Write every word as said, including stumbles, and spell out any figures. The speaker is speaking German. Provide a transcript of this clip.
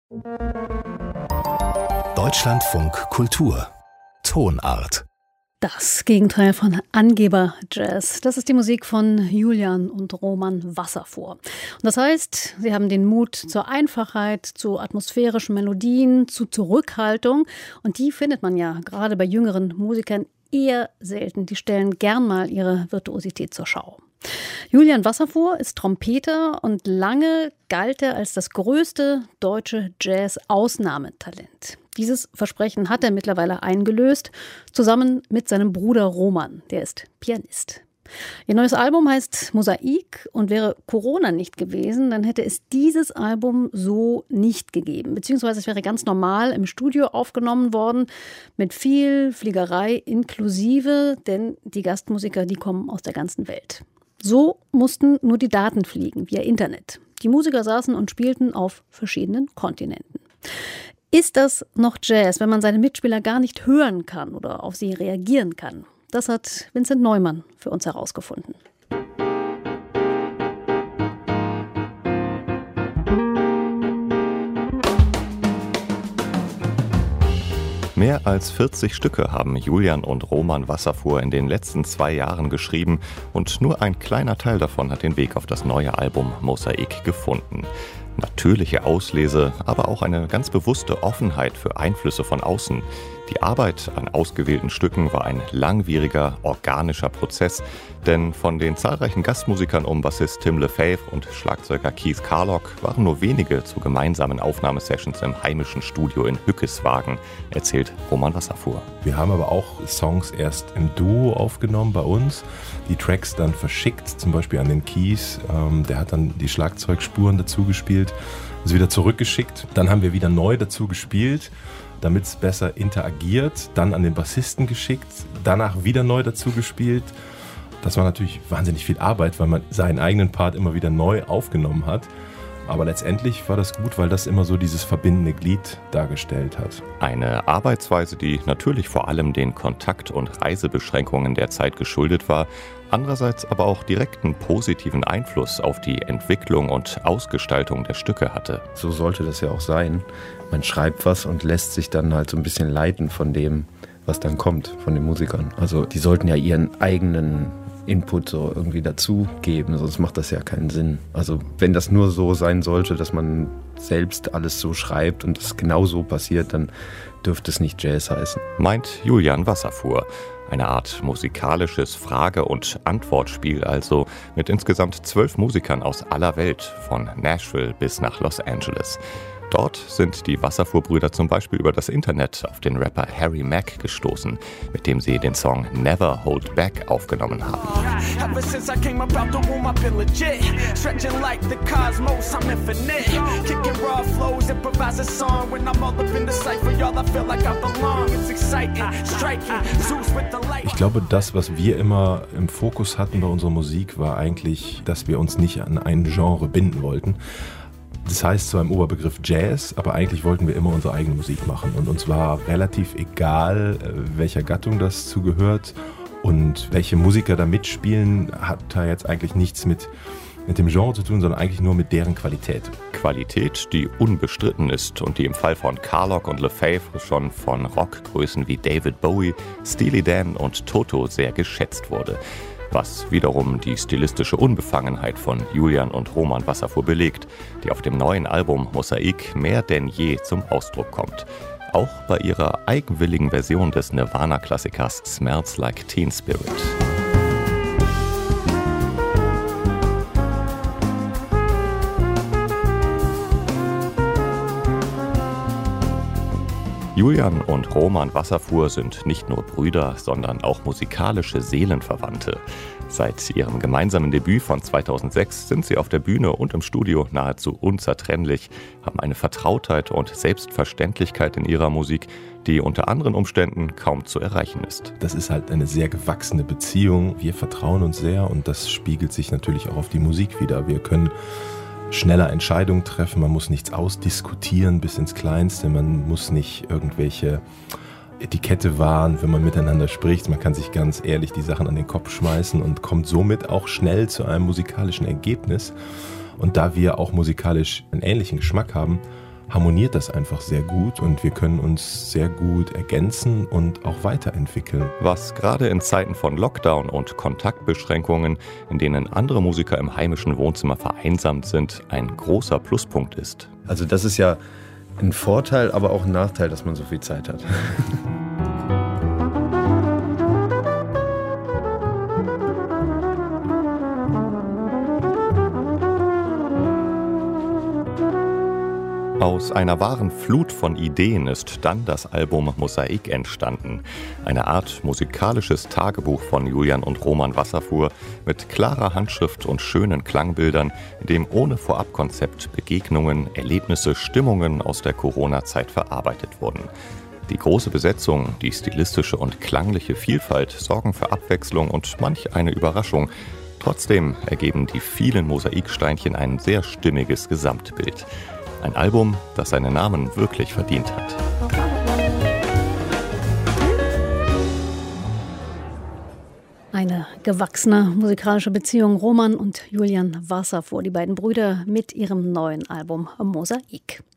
Deutschlandfunk Kultur Tonart. Das Gegenteil von Angeber-Jazz. Das ist die Musik von Julian und Roman Wasserfuhr. Und das heißt, sie haben den Mut zur Einfachheit, zu atmosphärischen Melodien, zu Zurückhaltung. Und die findet man ja gerade bei jüngeren Musikern eher selten. Die stellen gern mal ihre Virtuosität zur Schau. Julian Wasserfuhr ist Trompeter und lange galt er als das größte deutsche Jazz-Ausnahmetalent. Dieses Versprechen hat er mittlerweile eingelöst, zusammen mit seinem Bruder Roman, der ist Pianist. Ihr neues Album heißt Mosaik und wäre Corona nicht gewesen, dann hätte es dieses Album so nicht gegeben. Beziehungsweise es wäre ganz normal im Studio aufgenommen worden, mit viel Fliegerei inklusive, denn die Gastmusiker, die kommen aus der ganzen Welt. So mussten nur die Daten fliegen, via Internet. Die Musiker saßen und spielten auf verschiedenen Kontinenten. Ist das noch Jazz, wenn man seine Mitspieler gar nicht hören kann oder auf sie reagieren kann? Das hat Vincent Neumann für uns herausgefunden. Mehr als vierzig Stücke haben Julian und Roman Wasserfuhr in den letzten zwei Jahren geschrieben und nur ein kleiner Teil davon hat den Weg auf das neue Album Mosaik gefunden. Natürliche Auslese, aber auch eine ganz bewusste Offenheit für Einflüsse von außen. Die Arbeit an ausgewählten Stücken war ein langwieriger, organischer Prozess, denn von den zahlreichen Gastmusikern um Bassist Tim Lefebvre und Schlagzeuger Keith Carlock waren nur wenige zu gemeinsamen Aufnahmesessions im heimischen Studio in Hückeswagen, erzählt Roman Wasserfuhr. Wir haben aber auch Songs erst im Duo aufgenommen bei uns, die Tracks dann verschickt, zum Beispiel an den Keith, ähm, der hat dann die Schlagzeugspuren dazu gespielt, also wieder zurückgeschickt, dann haben wir wieder neu dazu gespielt, damit es besser interagiert, dann an den Bassisten geschickt, danach wieder neu dazu gespielt. Das war natürlich wahnsinnig viel Arbeit, weil man seinen eigenen Part immer wieder neu aufgenommen hat. Aber letztendlich war das gut, weil das immer so dieses verbindende Glied dargestellt hat. Eine Arbeitsweise, die natürlich vor allem den Kontakt- und Reisebeschränkungen der Zeit geschuldet war, andererseits aber auch direkten positiven Einfluss auf die Entwicklung und Ausgestaltung der Stücke hatte. So sollte das ja auch sein. Man schreibt was und lässt sich dann halt so ein bisschen leiten von dem, was dann kommt, von den Musikern. Also die sollten ja ihren eigenen Input so irgendwie dazugeben, sonst macht das ja keinen Sinn. Also wenn das nur so sein sollte, dass man selbst alles so schreibt und es genau so passiert, dann dürfte es nicht Jazz heißen. Meint Julian Wasserfuhr. Eine Art musikalisches Frage- und Antwortspiel also mit insgesamt zwölf Musikern aus aller Welt, von Nashville bis nach Los Angeles. Dort sind die Wasserfuhr-Brüder zum Beispiel über das Internet auf den Rapper Harry Mack gestoßen, mit dem sie den Song Never Hold Back aufgenommen haben. Ich glaube, das, was wir immer im Fokus hatten bei unserer Musik, war eigentlich, dass wir uns nicht an ein Genre binden wollten. Das heißt zwar im Oberbegriff Jazz, aber eigentlich wollten wir immer unsere eigene Musik machen. Und uns war relativ egal, welcher Gattung das zugehört und welche Musiker da mitspielen, hat da jetzt eigentlich nichts mit, mit dem Genre zu tun, sondern eigentlich nur mit deren Qualität. Qualität, die unbestritten ist und die im Fall von Carlock und Lefebvre schon von Rockgrößen wie David Bowie, Steely Dan und Toto sehr geschätzt wurde. Was wiederum die stilistische Unbefangenheit von Julian und Roman Wasserfuhr belegt, die auf dem neuen Album Mosaik mehr denn je zum Ausdruck kommt. Auch bei ihrer eigenwilligen Version des Nirvana-Klassikers Smells Like Teen Spirit. Julian und Roman Wasserfuhr sind nicht nur Brüder, sondern auch musikalische Seelenverwandte. Seit ihrem gemeinsamen Debüt von zweitausendsechs sind sie auf der Bühne und im Studio nahezu unzertrennlich, haben eine Vertrautheit und Selbstverständlichkeit in ihrer Musik, die unter anderen Umständen kaum zu erreichen ist. Das ist halt eine sehr gewachsene Beziehung. Wir vertrauen uns sehr und das spiegelt sich natürlich auch auf die Musik wider. Wir können schneller Entscheidungen treffen, man muss nichts ausdiskutieren bis ins Kleinste, man muss nicht irgendwelche Etikette wahren, wenn man miteinander spricht. Man kann sich ganz ehrlich die Sachen an den Kopf schmeißen und kommt somit auch schnell zu einem musikalischen Ergebnis. Und da wir auch musikalisch einen ähnlichen Geschmack haben, harmoniert das einfach sehr gut und wir können uns sehr gut ergänzen und auch weiterentwickeln. Was gerade in Zeiten von Lockdown und Kontaktbeschränkungen, in denen andere Musiker im heimischen Wohnzimmer vereinsamt sind, ein großer Pluspunkt ist. Also das ist ja ein Vorteil, aber auch ein Nachteil, dass man so viel Zeit hat. Aus einer wahren Flut von Ideen ist dann das Album Mosaik entstanden. Eine Art musikalisches Tagebuch von Julian und Roman Wasserfuhr mit klarer Handschrift und schönen Klangbildern, in dem ohne Vorabkonzept Begegnungen, Erlebnisse, Stimmungen aus der Corona-Zeit verarbeitet wurden. Die große Besetzung, die stilistische und klangliche Vielfalt sorgen für Abwechslung und manch eine Überraschung. Trotzdem ergeben die vielen Mosaiksteinchen ein sehr stimmiges Gesamtbild. Ein Album, das seinen Namen wirklich verdient hat. Eine gewachsene musikalische Beziehung Roman und Julian Wasserfuhr, die beiden Brüder mit ihrem neuen Album Mosaik.